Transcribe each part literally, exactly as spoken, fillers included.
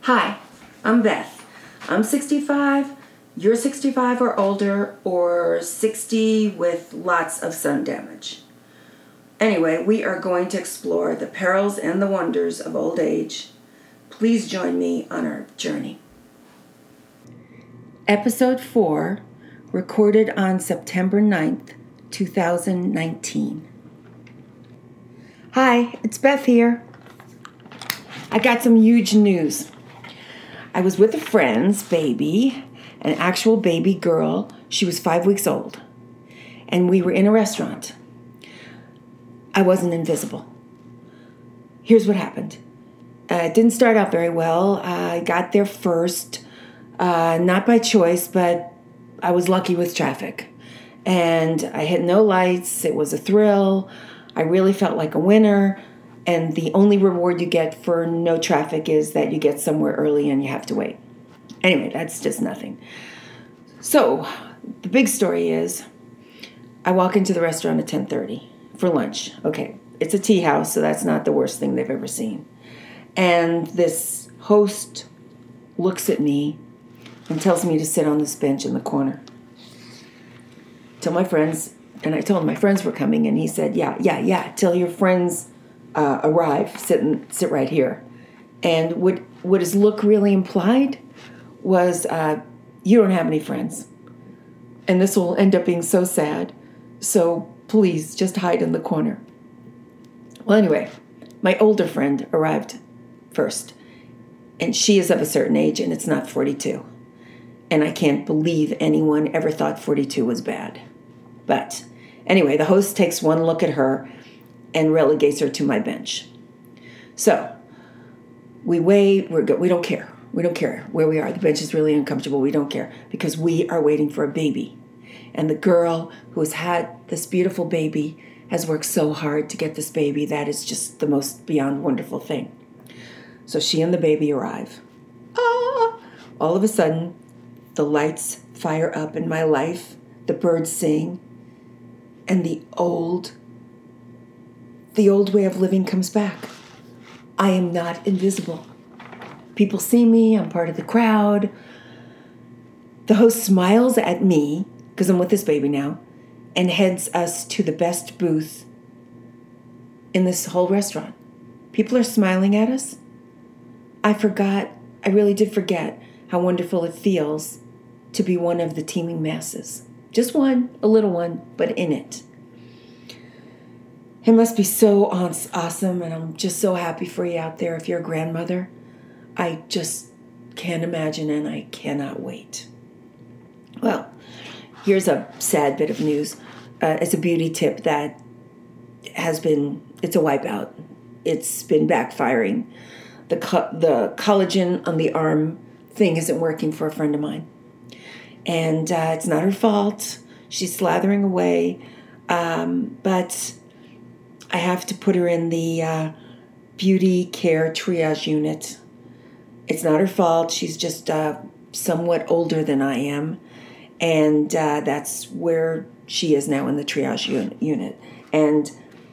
Hi, I'm Beth. I'm sixty-five, you're sixty-five or older, or sixty with lots of sun damage. Anyway, we are going to explore the perils and the wonders of old age. Please join me on our journey. Episode four, recorded on September ninth, two thousand nineteen. Hi, it's Beth here. I got some huge news. I was with a friend's baby, an actual baby girl. She was five weeks old. And we were in a restaurant. I wasn't invisible. Here's what happened. Uh, it didn't start out very well. I got there first, uh, not by choice, but I was lucky with traffic. And I hit no lights. It was a thrill. I really felt like a winner. And the only reward you get for no traffic is that you get somewhere early and you have to wait. Anyway, that's just nothing. So, the big story is, I walk into the restaurant at ten thirty for lunch. Okay, it's a tea house, so that's not the worst thing they've ever seen. And this host looks at me and tells me to sit on this bench in the corner. Tell my friends, and I told him my friends were coming, and he said, yeah, yeah, yeah, tell your friends Uh, arrive, sit and sit right here. And what what his look really implied was, uh, you don't have any friends. And this will end up being so sad. So please just hide in the corner. Well, anyway, my older friend arrived first. And she is of a certain age, and it's not forty-two. And I can't believe anyone ever thought forty-two was bad. But anyway, the host takes one look at her and relegates her to my bench. So, we wait, we're good. We don't care. We don't care where we are. The bench is really uncomfortable. We don't care because we are waiting for a baby. And the girl who has had this beautiful baby has worked so hard to get this baby. That is just the most beyond wonderful thing. So she and the baby arrive. Ah! All of a sudden, the lights fire up in my life. The birds sing. And the old The old way of living comes back. I am not invisible. People see me. I'm part of the crowd. The host smiles at me, because I'm with this baby now, and heads us to the best booth in this whole restaurant. People are smiling at us. I forgot, I really did forget how wonderful it feels to be one of the teeming masses. Just one, a little one, but in it. It must be so awesome, and I'm just so happy for you out there if you're a grandmother. I just can't imagine, and I cannot wait. Well, here's a sad bit of news. Uh, it's a beauty tip that has been, it's a wipeout. It's been backfiring. The, co- the collagen on the arm thing isn't working for a friend of mine. And uh, it's not her fault. She's slathering away. Um, but I have to put her in the uh, beauty care triage unit. It's not her fault. She's just uh, somewhat older than I am. And uh, that's where she is now, in the triage un- unit. And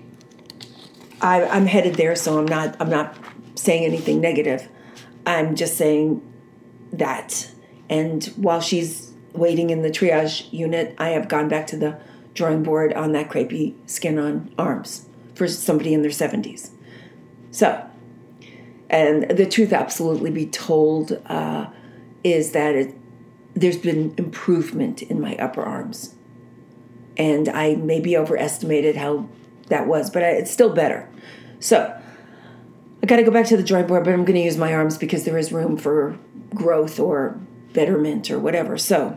I, I'm headed there, so I'm not, I'm not saying anything negative. I'm just saying that. And while she's waiting in the triage unit, I have gone back to the drawing board on that crepey skin-on arms for somebody in their seventies. So, and the truth absolutely be told uh, is that it, there's been improvement in my upper arms. And I maybe overestimated how that was, but I, it's still better. So, I got to go back to the drawing board, but I'm going to use my arms because there is room for growth or betterment or whatever. So,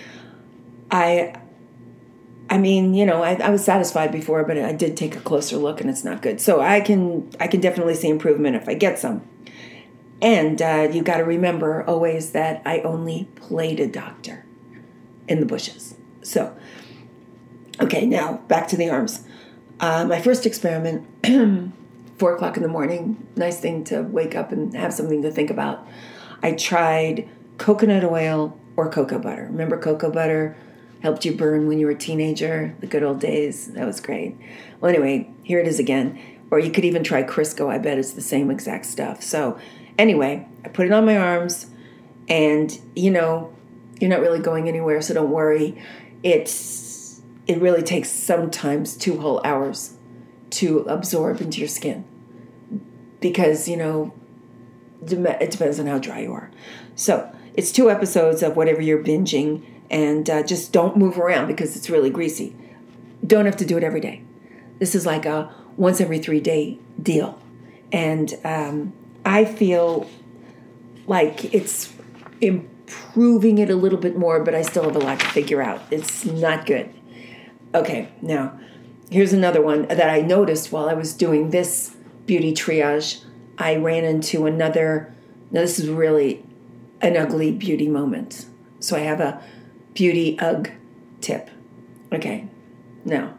I... I mean, you know, I, I was satisfied before, but I did take a closer look, and it's not good. So I can I can definitely see improvement if I get some. And uh, you got to remember always that I only played a doctor in the bushes. So, okay, now back to the arms. Uh, my first experiment, four o'clock in the morning, nice thing to wake up and have something to think about. I tried coconut oil or cocoa butter. Remember cocoa butter? Helped you burn when you were a teenager, the good old days. That was great. Well, anyway, here it is again. Or you could even try Crisco. I bet it's the same exact stuff. So Anyway, I put it on my arms, and, you know, you're not really going anywhere, so don't worry. It's it really takes sometimes two whole hours to absorb into your skin because, you know, it depends on how dry you are. So it's two episodes of whatever you're binging, and uh, just don't move around because it's really greasy. Don't have to do it every day. This is like a once every three day deal. And um, I feel like it's improving it a little bit more, but I still have a lot to figure out. It's not good. Okay, now, here's another one that I noticed while I was doing this beauty triage. I ran into another, now this is really an ugly beauty moment. So I have a beauty ugh tip. Okay, now,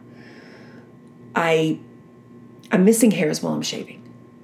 I, I'm missing hairs while I'm shaving.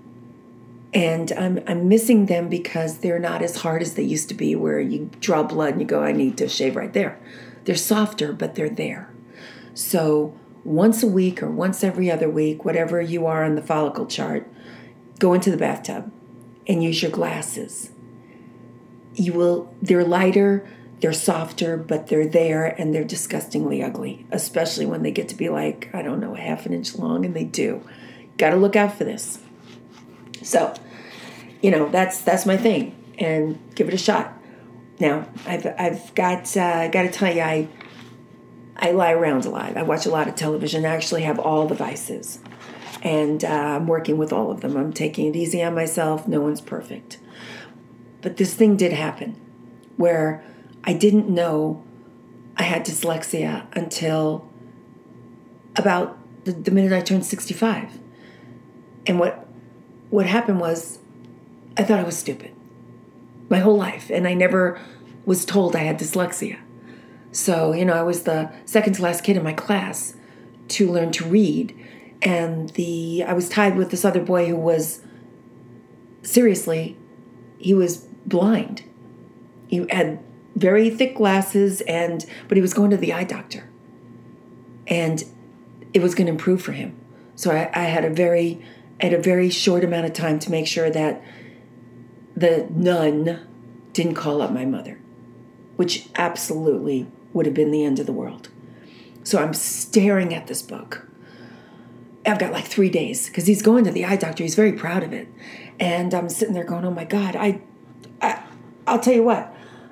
And I'm I'm missing them because they're not as hard as they used to be, where you draw blood and you go, I need to shave right there. They're softer, but they're there. So once a week or once every other week, whatever you are on the follicle chart, go into the bathtub and use your glasses. You will, they're lighter, they're softer, but they're there, and they're disgustingly ugly, especially when they get to be like, I don't know, a half an inch long, and they do. Got to look out for this. So, you know, that's that's my thing, and give it a shot. Now, I've I've got uh, got to tell you, I I lie around a lot. I watch a lot of television. I actually have all the vices, and uh, I'm working with all of them. I'm taking it easy on myself. No one's perfect, but this thing did happen, where I didn't know I had dyslexia until about the, the minute I turned sixty-five, and what. What happened was I thought I was stupid my whole life, and I never was told I had dyslexia. So, you know, I was the second to last kid in my class to learn to read, and the I was tied with this other boy who was, seriously, he was blind. He had very thick glasses, and but he was going to the eye doctor, and it was going to improve for him. So I, I had a very at a very short amount of time to make sure that the nun didn't call up my mother, which absolutely would have been the end of the world. So I'm staring at this book. I've got like three days because he's going to the eye doctor. He's very proud of it. And I'm sitting there going, oh my God, I, I, I'll tell you what,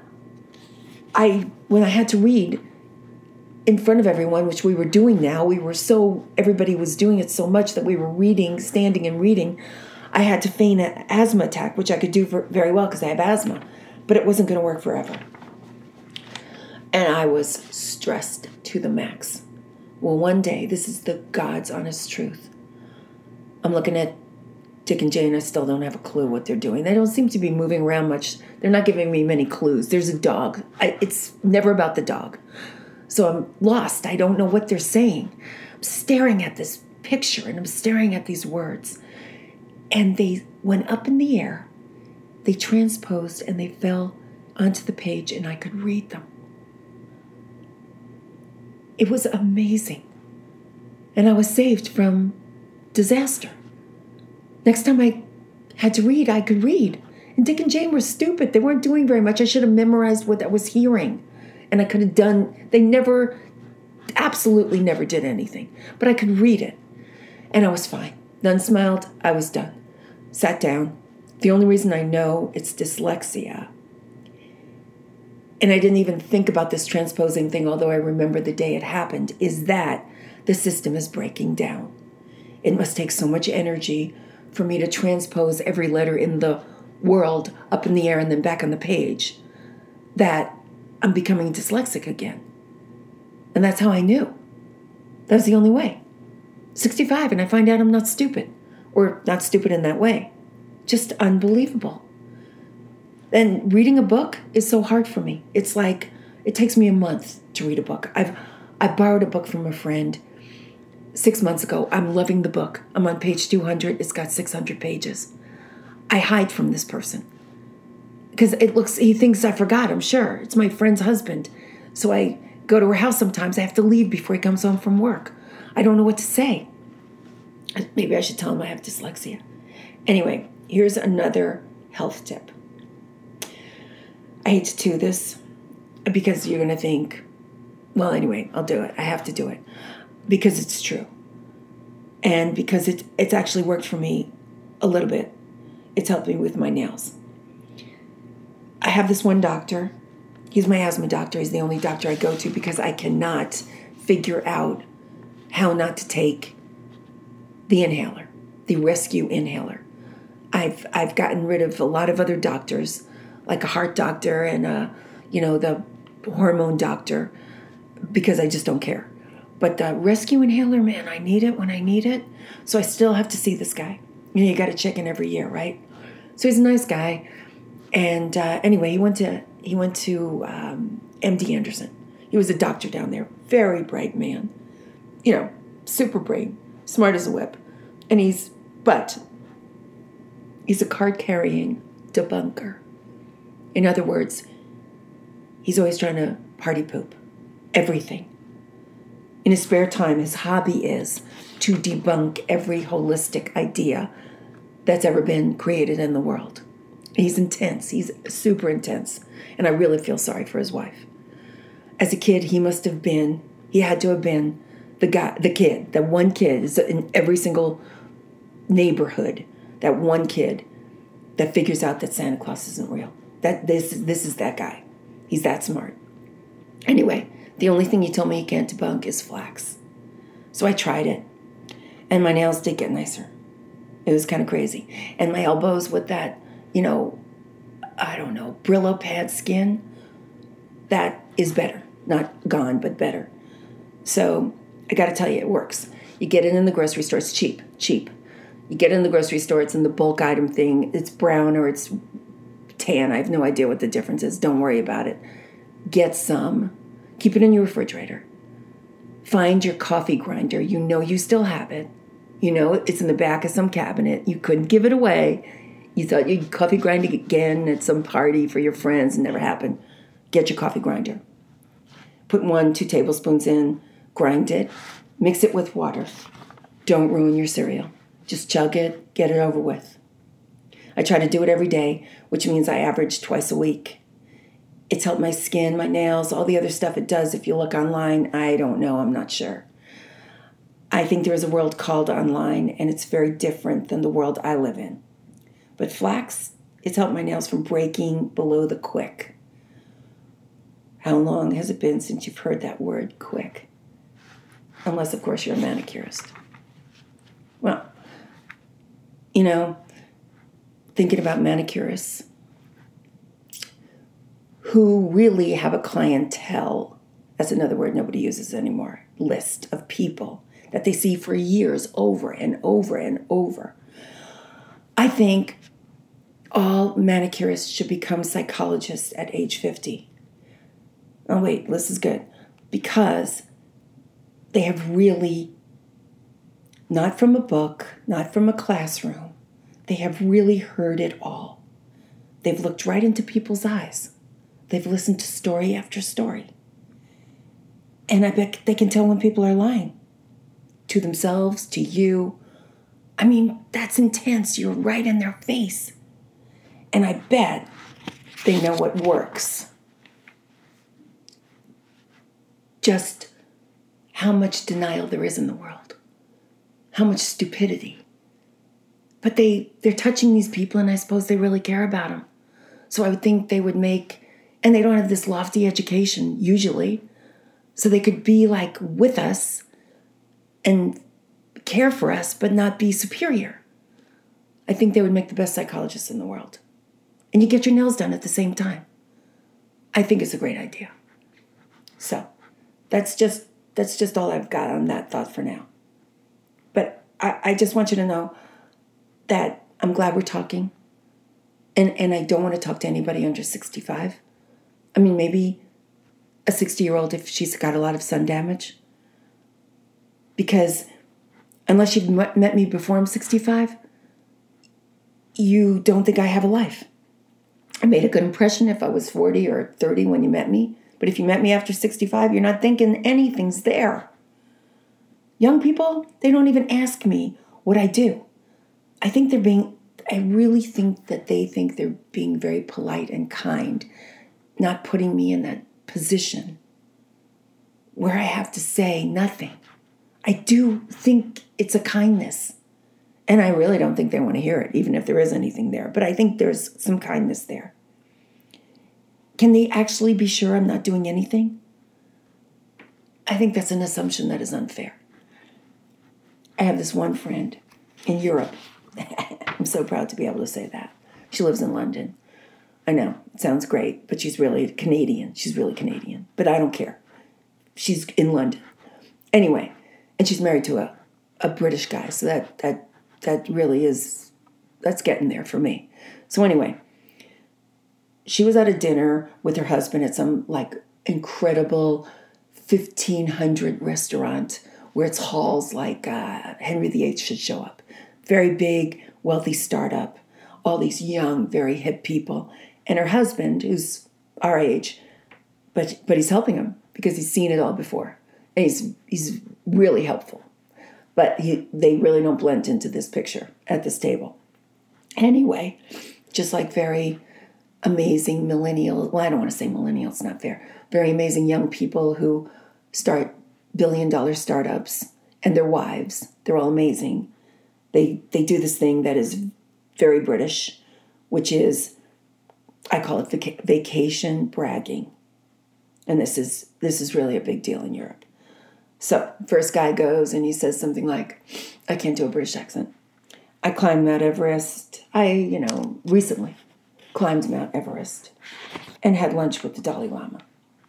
I, when I had to read in front of everyone, which we were doing now, we were so, everybody was doing it so much that we were reading, standing and reading. I had to feign an asthma attack, which I could do for, very well because I have asthma, but it wasn't going to work forever. And I was stressed to the max. Well, one day, this is the God's honest truth. I'm looking at Dick and Jane. I still don't have a clue what they're doing. They don't seem to be moving around much. They're not giving me many clues. There's a dog. I, it's never about the dog. So I'm lost. I don't know what they're saying. I'm staring at this picture, and I'm staring at these words. And they went up in the air. They transposed, and they fell onto the page, and I could read them. It was amazing. And I was saved from disaster. Next time I had to read, I could read. And Dick and Jane were stupid. They weren't doing very much. I should have memorized what I was hearing. And I could have done, they never, absolutely never did anything. But I could read it. And I was fine. None smiled. I was done. Sat down. The only reason I know it's dyslexia, and I didn't even think about this transposing thing, although I remember the day it happened, is that the system is breaking down. It must take so much energy for me to transpose every letter in the world up in the air and then back on the page that I'm becoming dyslexic again. And that's how I knew. That was the only way. sixty-five, and I find out I'm not stupid. Or not stupid in that way. Just unbelievable. And reading a book is so hard for me. It's like, it takes me a month to read a book. I've I borrowed a book from a friend six months ago. I'm loving the book. I'm on page two hundred. It's got six hundred pages. I hide from this person. Because it looks, he thinks I forgot, I'm sure. It's my friend's husband. So I go to her house sometimes. I have to leave before he comes home from work. I don't know what to say. Maybe I should tell him I have dyslexia. Anyway, here's another health tip. I hate to do this because you're going to think, well, anyway, I'll do it. I have to do it because it's true. And because it, it's actually worked for me a little bit. It's helped me with my nails. I have this one doctor. He's my asthma doctor. He's the only doctor I go to because I cannot figure out how not to take the inhaler, the rescue inhaler. I've I've gotten rid of a lot of other doctors, like a heart doctor and a, you know, the hormone doctor, because I just don't care. But the rescue inhaler, man, I need it when I need it. So I still have to see this guy. You know, you got to check in every year, right? So he's a nice guy. And uh, anyway, he went to he went to um, M D Anderson. He was a doctor down there, very bright man, you know, super brain, smart as a whip, and he's but he's a card-carrying debunker. In other words, he's always trying to party poop everything. In his spare time, his hobby is to debunk every holistic idea that's ever been created in the world. He's intense. He's super intense. And I really feel sorry for his wife. As a kid, he must have been, he had to have been the guy, the kid, that one kid is in every single neighborhood, that one kid that figures out that Santa Claus isn't real. That this, this is that guy. He's that smart. Anyway, the only thing he told me he can't debunk is flax. So I tried it. And my nails did get nicer. It was kind of crazy. And my elbows with that, you know, I don't know, Brillo pad skin, that is better. Not gone, but better. So I got to tell you, it works. You get it in the grocery store. It's cheap, cheap. You get it in the grocery store. It's in the bulk item thing. It's brown or it's tan. I have no idea what the difference is. Don't worry about it. Get some. Keep it in your refrigerator. Find your coffee grinder. You know you still have it. You know it's in the back of some cabinet. You couldn't give it away. You thought you'd coffee grind again at some party for your friends. It never happened. Get your coffee grinder. Put one, two tablespoons in. Grind it. Mix it with water. Don't ruin your cereal. Just chug it. Get it over with. I try to do it every day, which means I average twice a week. It's helped my skin, my nails, all the other stuff it does. If you look online, I don't know. I'm not sure. I think there is a world called online, and it's very different than the world I live in. But flax, it's helped my nails from breaking below the quick. How long has it been since you've heard that word, quick? Unless, of course, you're a manicurist. Well, you know, thinking about manicurists who really have a clientele, that's another word nobody uses anymore, list of people that they see for years over and over and over. I think all manicurists should become psychologists at age fifty. Oh, wait, this is good. Because they have really, not from a book, not from a classroom, they have really heard it all. They've looked right into people's eyes. They've listened to story after story. And I bet they can tell when people are lying. To themselves, to you. I mean, that's intense. You're right in their face. And I bet they know what works. Just how much denial there is in the world. How much stupidity. But they, they're touching these people, and I suppose they really care about them. So I would think they would make, and they don't have this lofty education, usually, so they could be like with us and care for us, but not be superior. I think they would make the best psychologists in the world. And you get your nails done at the same time. I think it's a great idea. So that's just that's just all I've got on that thought for now. But I, I just want you to know that I'm glad we're talking. And, and I don't want to talk to anybody under sixty-five. I mean, maybe a sixty-year-old if she's got a lot of sun damage. Because unless you've met me before I'm sixty-five, you don't think I have a life. I made a good impression if I was forty or thirty when you met me. But if you met me after sixty-five, you're not thinking anything's there. Young people, they don't even ask me what I do. I think they're being, I really think that they think they're being very polite and kind, not putting me in that position where I have to say nothing. I do think it's a kindness. And I really don't think they want to hear it, even if there is anything there. But I think there's some kindness there. Can they actually be sure I'm not doing anything? I think that's an assumption that is unfair. I have this one friend in Europe. I'm so proud to be able to say that. She lives in London. I know, it sounds great, but she's really Canadian. She's really Canadian, but I don't care. She's in London. Anyway, and she's married to a, a British guy, so that that that really is, that's getting there for me. So anyway, she was at a dinner with her husband at some like incredible fifteen hundred restaurant where it's halls like uh, Henry the Eighth should show up. Very big, wealthy startup, all these young, very hip people. And her husband, who's our age, but but he's helping him because he's seen it all before. And he's he's really helpful. But he, they really don't blend into this picture at this table. Anyway, just like very amazing millennial, well, I don't want to say millennial, it's not fair. Very amazing young people who start billion dollar startups and their wives. They're all amazing. They they do this thing that is very British, which is, I call it vac- vacation bragging. And this is this is really a big deal in Europe. So first guy goes and he says something like, I can't do a British accent. I climbed Mount Everest. I, you know, recently climbed Mount Everest and had lunch with the Dalai Lama.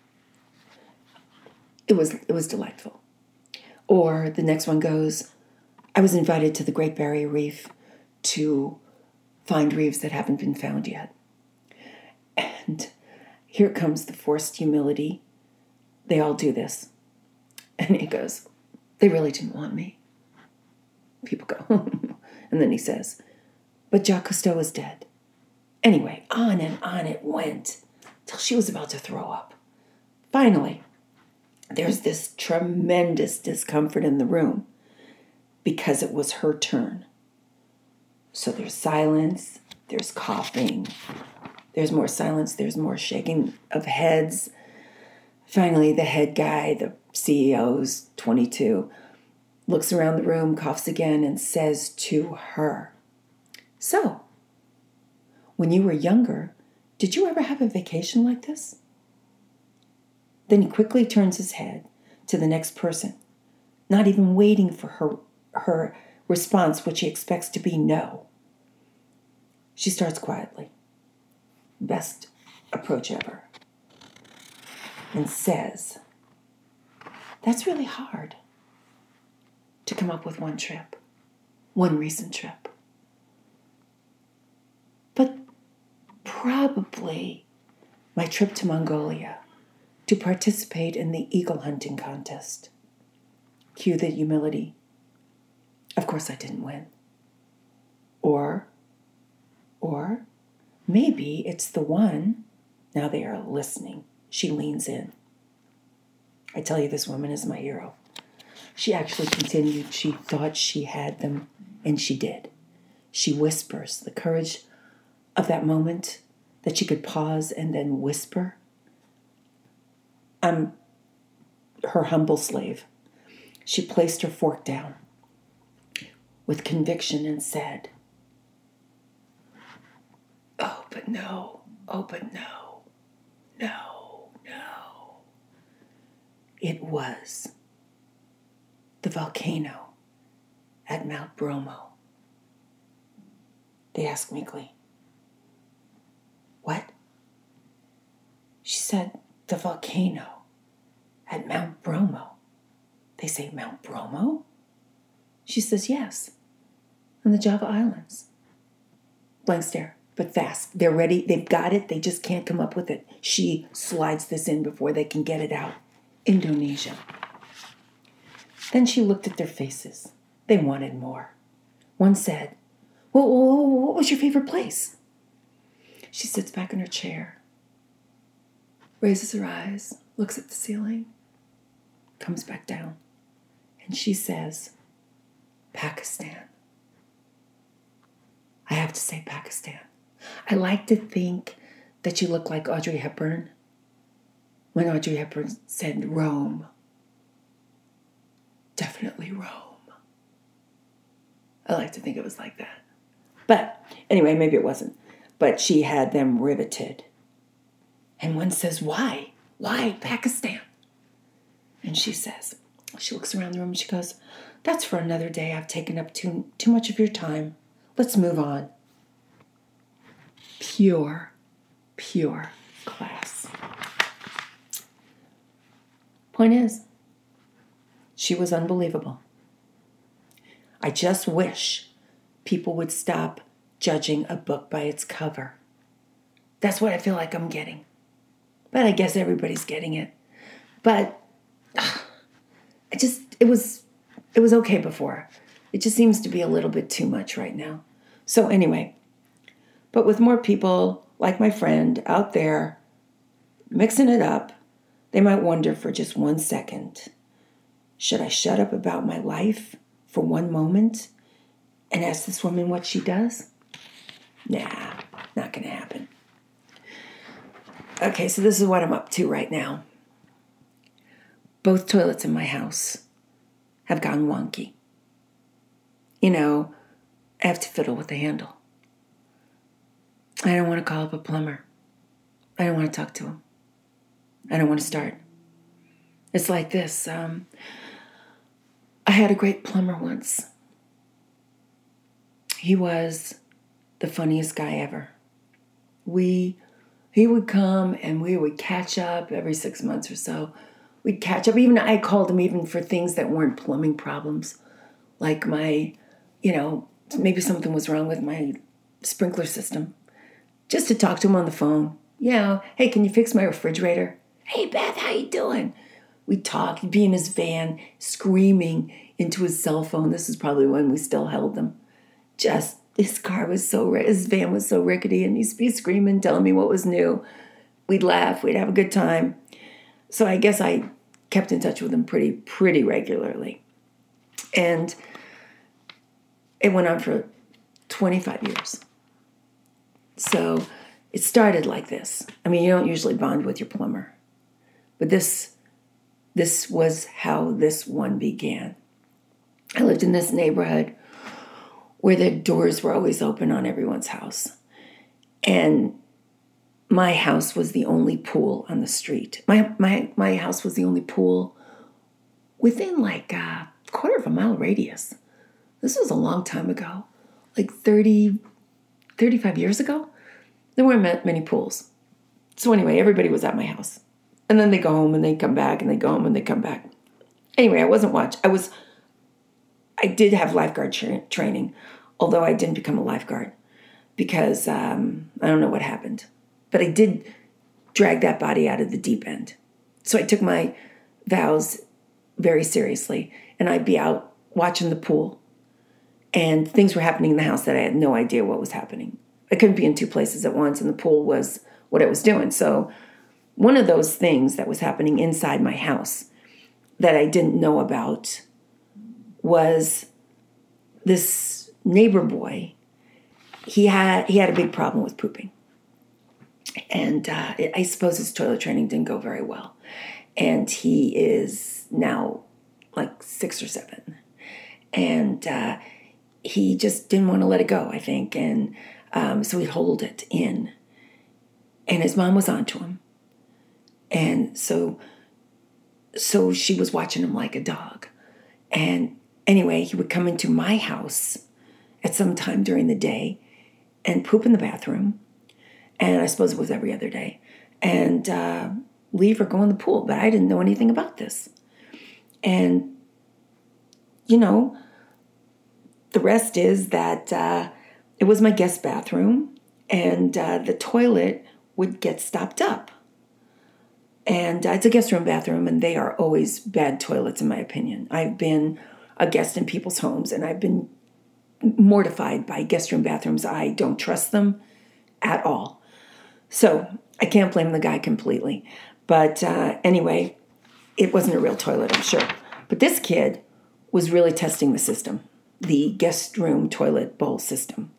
It was it was delightful. Or the next one goes, I was invited to the Great Barrier Reef to find reefs that haven't been found yet. And here comes the forced humility. They all do this. And he goes, they really didn't want me. People go, and then he says, but Jacques Cousteau is dead. Anyway, on and on it went till she was about to throw up. Finally, there's this tremendous discomfort in the room because it was her turn. So there's silence, there's coughing, there's more silence, there's more shaking of heads. Finally, the head guy, the C E O's twenty-two, looks around the room, coughs again, and says to her, so, when you were younger, did you ever have a vacation like this? Then he quickly turns his head to the next person, not even waiting for her, her response, which he expects to be no. She starts quietly, best approach ever, and says, that's really hard to come up with one trip, one recent trip. But probably my trip to Mongolia to participate in the eagle hunting contest. Cue the humility. Of course I didn't win. Or, or maybe it's the one, now they are listening. She leans in. I tell you, this woman is my hero. She actually continued. She thought she had them, and she did. She whispers, the courage of that moment that she could pause and then whisper. I'm her humble slave. She placed her fork down with conviction and said, oh, but no, oh, but no, no, no. It was the volcano at Mount Bromo. They asked meekly, what? She said, the volcano at Mount Bromo. They say, Mount Bromo? She says, yes, on the Java Islands. Blank stare, but fast. They're ready. They've got it. They just can't come up with it. She slides this in before they can get it out. Indonesia. Then she looked at their faces. They wanted more. One said, well, what was your favorite place? She sits back in her chair, raises her eyes, looks at the ceiling, comes back down, and she says, Pakistan. I have to say Pakistan. I like to think that you look like Audrey Hepburn when Audrey Hepburn said Rome. Definitely Rome. I like to think it was like that. But anyway, maybe it wasn't. But she had them riveted. And one says, why? Why Pakistan? And she says, she looks around the room and she goes, that's for another day. I've taken up too, too much of your time. Let's move on. Pure, pure class. Point is, she was unbelievable. I just wish people would stop judging a book by its cover. That's what I feel like I'm getting. But I guess everybody's getting it. But ugh, I just, it was, it was okay before. It just seems to be a little bit too much right now. So anyway, but with more people like my friend out there mixing it up, they might wonder for just one second, should I shut up about my life for one moment and ask this woman what she does? Nah, not going to happen. Okay, so this is what I'm up to right now. Both toilets in my house have gone wonky. You know, I have to fiddle with the handle. I don't want to call up a plumber. I don't want to talk to him. I don't want to start. It's like this. Um, I had a great plumber once. He was the funniest guy ever. We, he would come and we would catch up every six months or so. We'd catch up. Even I called him even for things that weren't plumbing problems. Like my, you know, maybe something was wrong with my sprinkler system. Just to talk to him on the phone. You know, hey, can you fix my refrigerator? Hey, Beth, how you doing? We'd talk. He'd be in his van screaming into his cell phone. This is probably when we still held them. Just, his car was so, his van was so rickety, and he'd be screaming, telling me what was new. We'd laugh. We'd have a good time. So I guess I kept in touch with him pretty, pretty regularly. And it went on for twenty-five years. So it started like this. I mean, you don't usually bond with your plumber. But this, this was how this one began. I lived in this neighborhood where the doors were always open on everyone's house. And my house was the only pool on the street. My my my house was the only pool within like a quarter of a mile radius. This was a long time ago, like thirty, thirty-five years ago. There weren't many pools. So anyway, everybody was at my house. And then they go home and they come back and they go home and they come back. Anyway, I wasn't watch. I was, I did have lifeguard tra- training, although I didn't become a lifeguard because um, I don't know what happened. But I did drag that body out of the deep end. So I took my vows very seriously, and I'd be out watching the pool, and things were happening in the house that I had no idea what was happening. I couldn't be in two places at once, and the pool was what it was doing. So one of those things that was happening inside my house that I didn't know about was this neighbor boy. He had he had a big problem with pooping. And uh, I suppose his toilet training didn't go very well. And he is now like six or seven. And uh, he just didn't want to let it go, I think. And um, so he'd hold it in. And his mom was onto him. And so, so she was watching him like a dog. And anyway, he would come into my house at some time during the day and poop in the bathroom. And I suppose it was every other day, and uh, leave or go in the pool. But I didn't know anything about this. And, you know, the rest is that uh, it was my guest bathroom, and uh, the toilet would get stopped up. And uh, it's a guest room bathroom, and they are always bad toilets, in my opinion. I've been a guest in people's homes, and I've been mortified by guest room bathrooms. I don't trust them at all. So I can't blame the guy completely. But uh, anyway, it wasn't a real toilet, I'm sure. But this kid was really testing the system, the guest room toilet bowl system.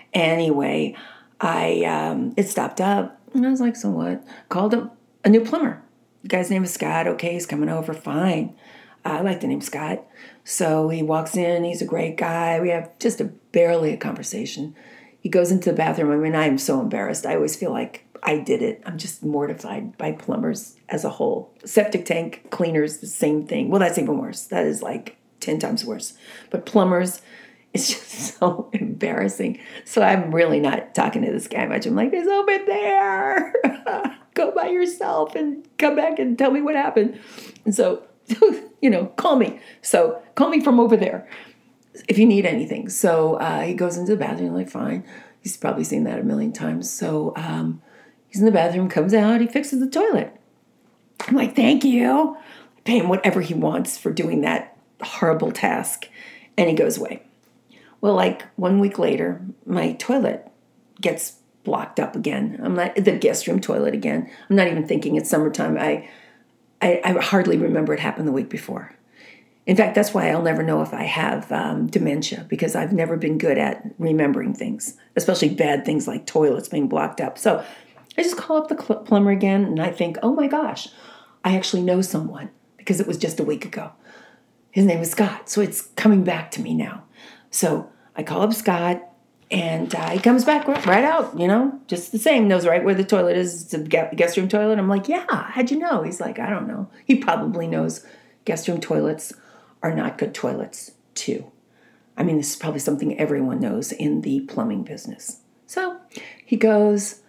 Anyway, I um, it stopped up. And I was like, so what? Called up a new plumber. The guy's name is Scott. Okay, he's coming over. Fine. I like the name Scott. So he walks in. He's a great guy. We have just a barely a conversation. He goes into the bathroom. I mean, I am so embarrassed. I always feel like I did it. I'm just mortified by plumbers as a whole. Septic tank cleaners, the same thing. Well, that's even worse. That is like ten times worse. But plumbers, it's just so embarrassing. So I'm really not talking to this guy much. I'm like, he's over there. Go by yourself and come back and tell me what happened. And so, you know, call me. So call me from over there if you need anything. So uh, he goes into the bathroom. I'm like, fine. He's probably seen that a million times. So um, he's in the bathroom, comes out, he fixes the toilet. I'm like, thank you. I pay him whatever he wants for doing that horrible task. And he goes away. Well, like one week later, my toilet gets blocked up again. I'm not the guest room toilet again. I'm not even thinking it's summertime. I, I, I hardly remember it happened the week before. In fact, that's why I'll never know if I have um, dementia, because I've never been good at remembering things, especially bad things like toilets being blocked up. So I just call up the cl- plumber again, and I think, oh my gosh, I actually know someone because it was just a week ago. His name is Scott, so it's coming back to me now. So I call up Scott, and uh, he comes back right out, you know, just the same, knows right where the toilet is. It's a guest room toilet. I'm like, yeah, how'd you know? He's like, I don't know. He probably knows guest room toilets are not good toilets, too. I mean, this is probably something everyone knows in the plumbing business. So he goes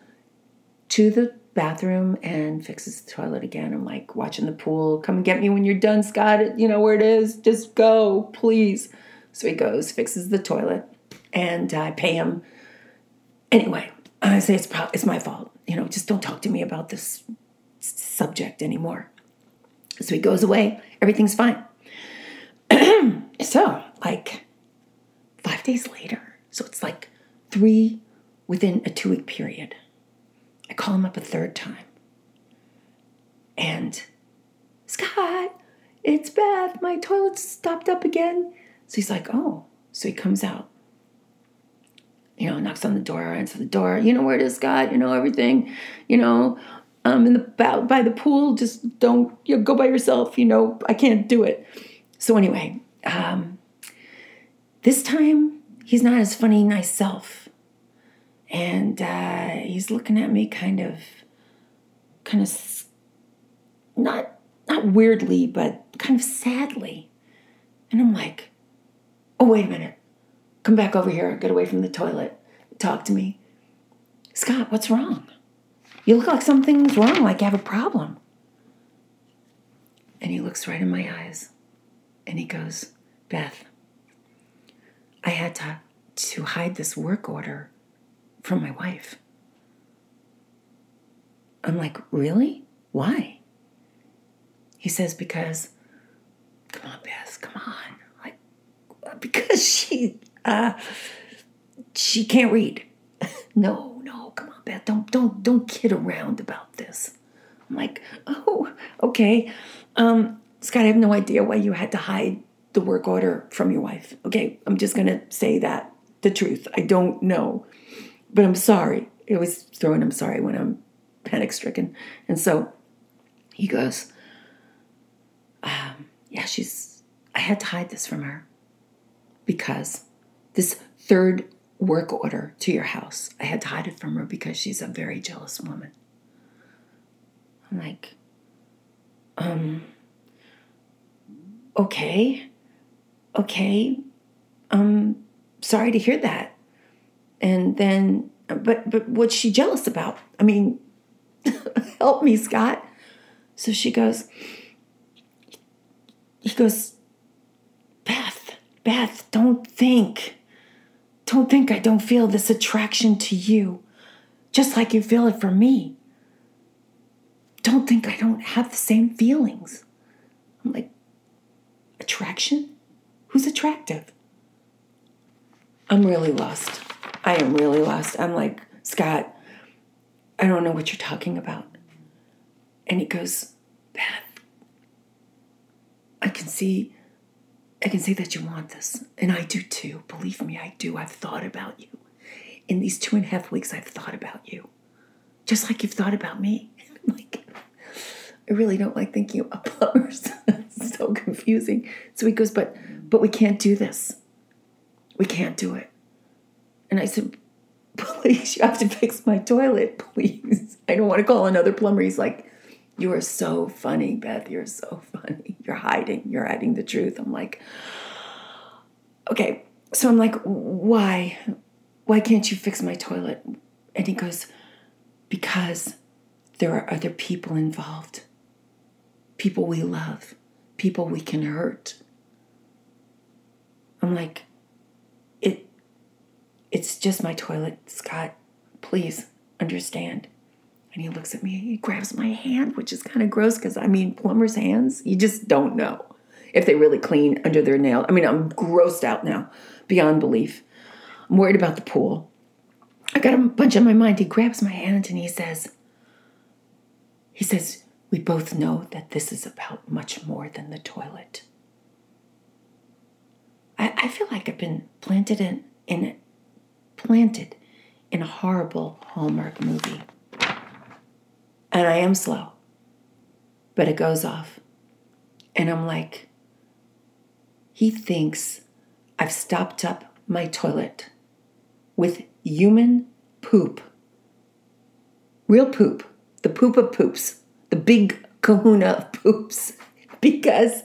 to the bathroom and fixes the toilet again. I'm like watching the pool. Come and get me when you're done, Scott. You know where it is. Just go, please. So he goes, fixes the toilet, and I pay him. Anyway, I say it's pro- it's my fault. You know, just don't talk to me about this subject anymore. So he goes away. Everything's fine. So, like, five days later, so it's like three within a two-week period, I call him up a third time. And, Scott, it's Beth. My toilet's stopped up again. So he's like, oh. So he comes out. You know, knocks on the door, answers the door. You know where it is, Scott. You know everything. You know, um, in the by the pool. Just don't you know, go by yourself. You know, I can't do it. So anyway, um, this time he's not his funny, nice self, and uh, he's looking at me kind of, kind of, not not weirdly, but kind of sadly. And I'm like, oh wait a minute. Come back over here. Get away from the toilet. Talk to me. Scott, what's wrong? You look like something's wrong, like you have a problem. And he looks right in my eyes. And he goes, Beth, I had to, to hide this work order from my wife. I'm like, really? Why? He says, because, come on, Beth, come on. Like, because she... Uh, she can't read. no, no, come on, Beth. Don't, don't, don't kid around about this. I'm like, oh, okay. Um, Scott, I have no idea why you had to hide the work order from your wife. Okay, I'm just gonna say that the truth. I don't know, but I'm sorry. I always throw in I'm sorry when I'm panic stricken. And so he goes, um, yeah, she's. I had to hide this from her because. This third work order to your house, I had to hide it from her because she's a very jealous woman. I'm like, um, okay, okay, um, sorry to hear that. And then, but but what's she jealous about? I mean, help me, Scott. So she goes, he goes, Beth, Beth, don't think. Don't think I don't feel this attraction to you, just like you feel it for me. Don't think I don't have the same feelings. I'm like, attraction? Who's attractive? I'm really lost. I am really lost. I'm like, Scott, I don't know what you're talking about. And he goes, Beth, I can see... I can see that you want this, and I do too. Believe me, I do. I've thought about you, in these two and a half weeks, I've thought about you. Just like you've thought about me. I'm like, I really don't like thinking about plumbers. It's so confusing. So he goes, but, but we can't do this. We can't do it. And I said, please, you have to fix my toilet, please. I don't want to call another plumber. He's like, you are so funny, Beth. You're so funny. You're hiding. You're hiding the truth. I'm like, okay. So I'm like, why? Why can't you fix my toilet? And he goes, because there are other people involved. People we love. People we can hurt. I'm like, it. It's just my toilet, Scott. Please understand. And he looks at me, he grabs my hand, which is kind of gross because, I mean, plumbers' hands, you just don't know if they really clean under their nail. I mean, I'm grossed out now, beyond belief. I'm worried about the pool. I got a bunch on my mind. He grabs my hand and he says, he says, we both know that this is about much more than the toilet. I, I feel like I've been planted in, in it. planted in a horrible Hallmark movie. And I am slow, but it goes off. And I'm like, he thinks I've stopped up my toilet with human poop. Real poop. The poop of poops. The big kahuna of poops. Because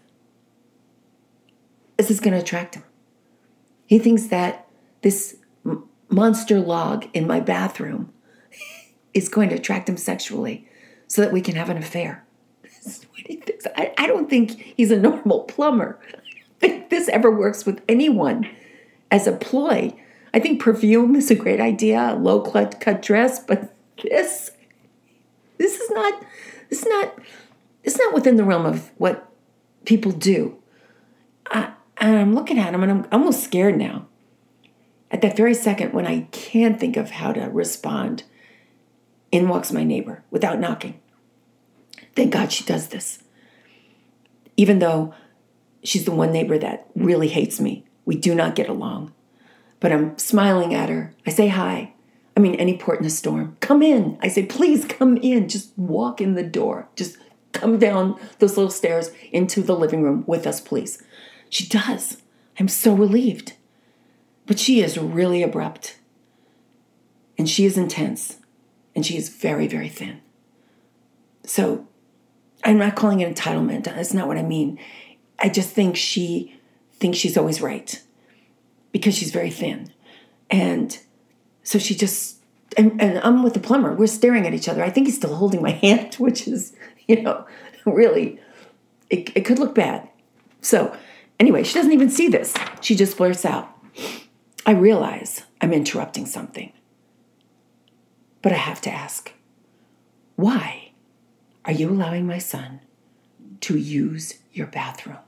this is going to attract him. He thinks that this monster log in my bathroom is going to attract him sexually so that we can have an affair. This is what he thinks. I, I don't think he's a normal plumber. I don't think this ever works with anyone as a ploy. I think perfume is a great idea, a low cut, cut dress, but this, this is not, this is not, it's not within the realm of what people do. I, and I'm looking at him and I'm almost scared now. At that very second when I can't think of how to respond, in walks my neighbor without knocking. Thank God she does this. Even though she's the one neighbor that really hates me. We do not get along. But I'm smiling at her. I say hi. I mean, any port in a storm. Come in. I say, please come in. Just walk in the door. Just come down those little stairs into the living room with us, please. She does. I'm so relieved. But she is really abrupt. And she is intense. And she is very, very thin. So I'm not calling it entitlement. That's not what I mean. I just think she thinks she's always right. Because she's very thin. And so she just, and, and I'm with the plumber. We're staring at each other. I think he's still holding my hand, which is, you know, really, it, it could look bad. So anyway, she doesn't even see this. She just blurts out, I realize I'm interrupting something. But I have to ask, why are you allowing my son to use your bathroom?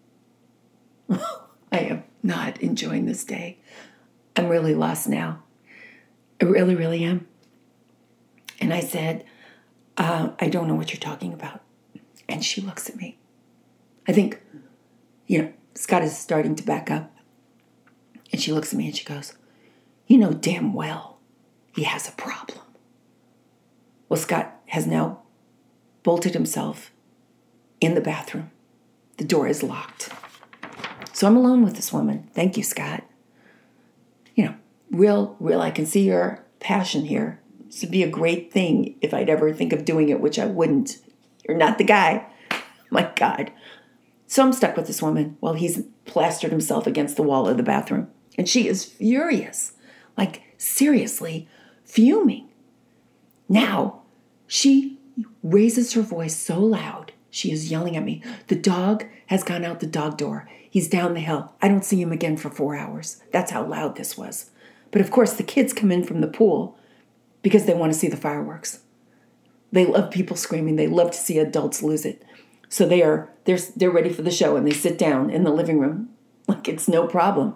I am not enjoying this day. I'm really lost now. I really, really am. And I said, uh, I don't know what you're talking about. And she looks at me. I think, you know, Scott is starting to back up. And she looks at me and she goes, you know damn well he has a problem. Well, Scott has now bolted himself in the bathroom. The door is locked. So I'm alone with this woman. Thank you, Scott. You know, real, real, I can see your passion here. This would be a great thing if I'd ever think of doing it, which I wouldn't. You're not the guy. My God. So I'm stuck with this woman while he's plastered himself against the wall of the bathroom. And she is furious. Like, seriously, fuming. Now, she raises her voice so loud, she is yelling at me. The dog has gone out the dog door. He's down the hill. I don't see him again for four hours. That's how loud this was. But of course, the kids come in from the pool because they want to see the fireworks. They love people screaming. They love to see adults lose it. So they are they're they're ready for the show, and they sit down in the living room like it's no problem.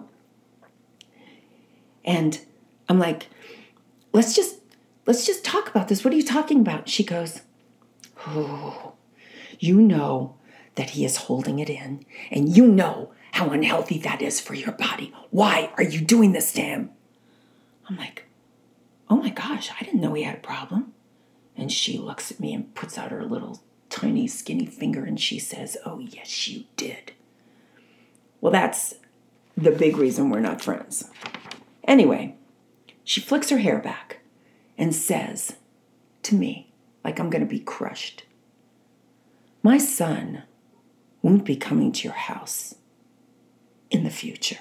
And I'm like, let's just let's just talk about this. What are you talking about? She goes, oh, you know that he is holding it in, and you know how unhealthy that is for your body. Why are you doing this to him? I'm like, oh my gosh, I didn't know he had a problem. And she looks at me and puts out her little tiny skinny finger and she says, oh yes, you did. Well, that's the big reason we're not friends. Anyway, she flicks her hair back and says to me, like I'm going to be crushed, my son won't be coming to your house in the future.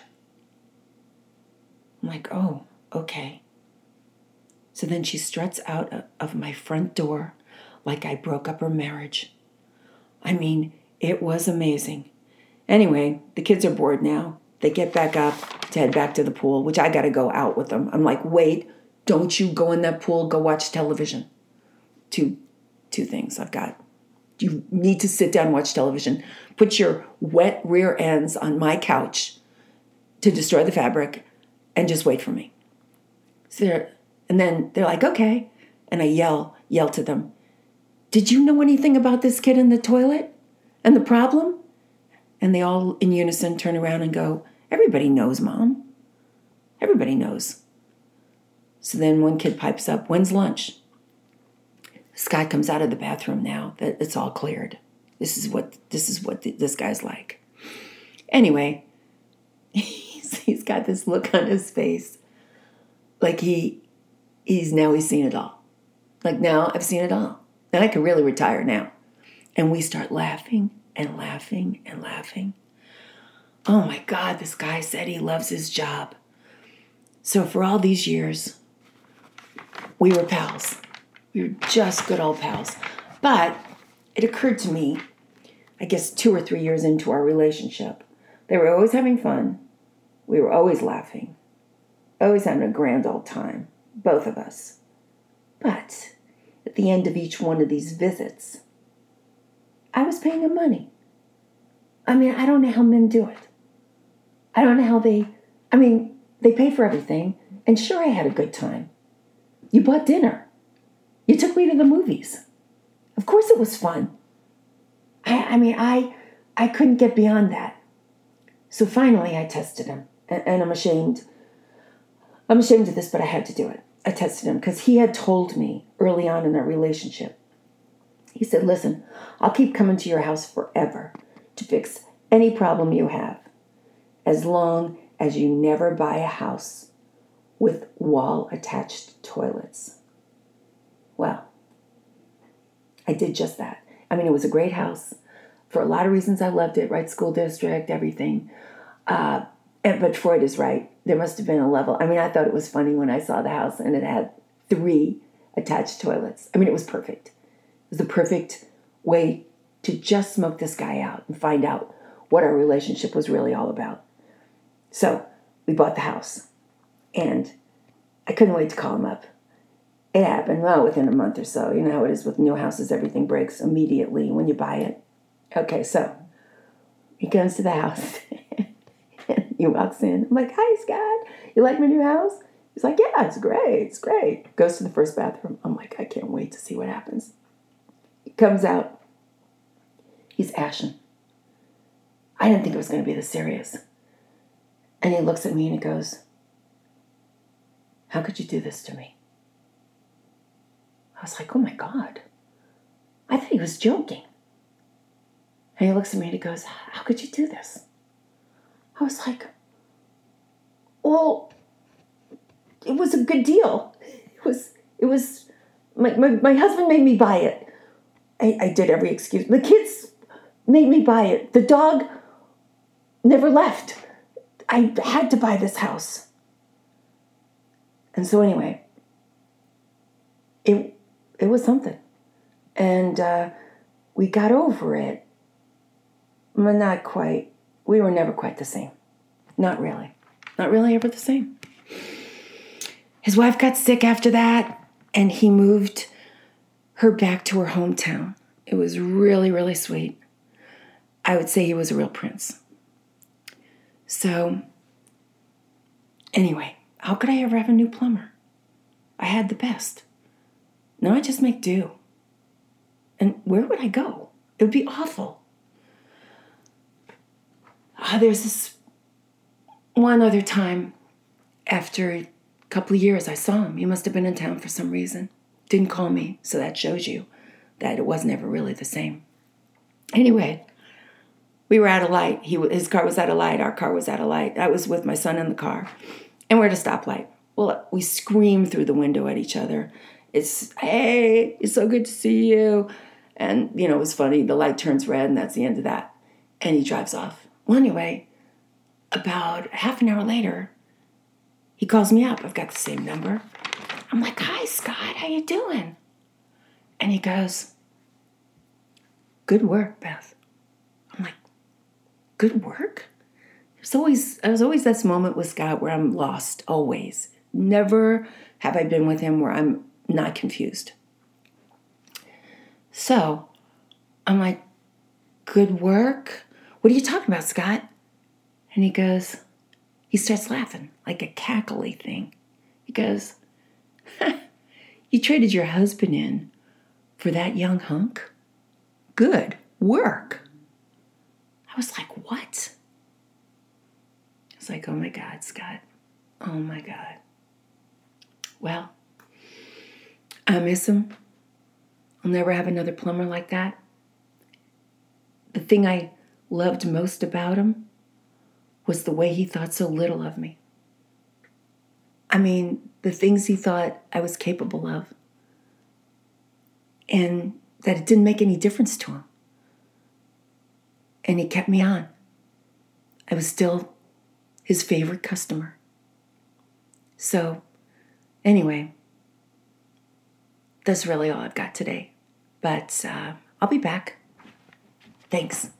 I'm like, oh, okay. So then she struts out of my front door like I broke up her marriage. I mean, it was amazing. Anyway, the kids are bored now. They get back up to head back to the pool, which I got to go out with them. I'm like, wait, don't you go in that pool. Go watch television. Two, two things I've got. You need to sit down and watch television. Put your wet rear ends on my couch to destroy the fabric and just wait for me. So they're, and then they're like, okay. And I yell, yell to them, did you know anything about this kid in the toilet and the problem? And they all in unison turn around and go, everybody knows, Mom. Everybody knows. So then one kid pipes up, when's lunch? This guy comes out of the bathroom now that it's all cleared. This is what this is what this guy's like. Anyway, he's, he's got this look on his face like he he's now he's seen it all. Like now I've seen it all. And I can really retire now. And we start laughing and laughing and laughing. Oh my God, this guy said he loves his job. So for all these years, we were pals. We were just good old pals. But it occurred to me, I guess two or three years into our relationship, they were always having fun. We were always laughing. Always having a grand old time, both of us. But at the end of each one of these visits, I was paying him money. I mean, I don't know how men do it. I don't know how they, I mean, they pay for everything. And sure, I had a good time. You bought dinner. You took me to the movies. Of course it was fun. I, I mean, I, I couldn't get beyond that. So finally I tested him. And, and I'm ashamed. I'm ashamed of this, but I had to do it. I tested him because he had told me early on in our relationship. He said, listen, I'll keep coming to your house forever to fix any problem you have, as long as you never buy a house with wall-attached toilets. Well, I did just that. I mean, it was a great house. For a lot of reasons, I loved it, right? School district, everything. Uh, and, but Freud is right. There must have been a level. I mean, I thought it was funny when I saw the house and it had three attached toilets. I mean, it was perfect. It was the perfect way to just smoke this guy out and find out what our relationship was really all about. So we bought the house, and I couldn't wait to call him up. It happened, well, within a month or so. You know how it is with new houses. Everything breaks immediately when you buy it. Okay, so he comes to the house. He walks in. I'm like, hi, Scott. You like my new house? He's like, yeah, it's great. It's great. Goes to the first bathroom. I'm like, I can't wait to see what happens. He comes out. He's ashen. I didn't think it was going to be this serious. And he looks at me and he goes, how could you do this to me? I was like, oh my God. I thought he was joking. And he looks at me and he goes, how could you do this? I was like, well, it was a good deal. It was, it was, my, my, my husband made me buy it. I, I did every excuse. The kids made me buy it. The dog never left. I had to buy this house. And so anyway, it it was something. And uh, we got over it, but not quite. We were never quite the same. Not really. Not really ever the same. His wife got sick after that, and he moved her back to her hometown. It was really, really sweet. I would say he was a real prince. So, anyway, how could I ever have a new plumber? I had the best. Now I just make do. And where would I go? It would be awful. Uh, there's this one other time after A couple of years I saw him. He must have been in town for some reason. Didn't call me, so that shows you that it wasn't ever really the same. Anyway, we were at a light. He, his car was at a light. Our car was at a light. I was with my son in the car. And we're at a stoplight. Well, we scream through the window at each other. It's, hey, it's so good to see you. And, you know, it was funny. The light turns red, and that's the end of that. And he drives off. Well, anyway, about half an hour later, he calls me up. I've got the same number. I'm like, hi, Scott. How you doing? And he goes, good work, Beth. I'm like, good work? There's always, there's always this moment with Scott where I'm lost, always. Never have I been with him where I'm not confused. So I'm like, good work? What are you talking about, Scott? And he goes, he starts laughing like a cackly thing. He goes, you traded your husband in for that young hunk? Good work. I was like, what? I was like, oh my God, Scott. Oh my God. Well, I miss him. I'll never have another plumber like that. The thing I loved most about him was the way he thought so little of me. I mean, the things he thought I was capable of. And that it didn't make any difference to him. And he kept me on. I was still his favorite customer. So, anyway, that's really all I've got today. But uh, I'll be back. Thanks.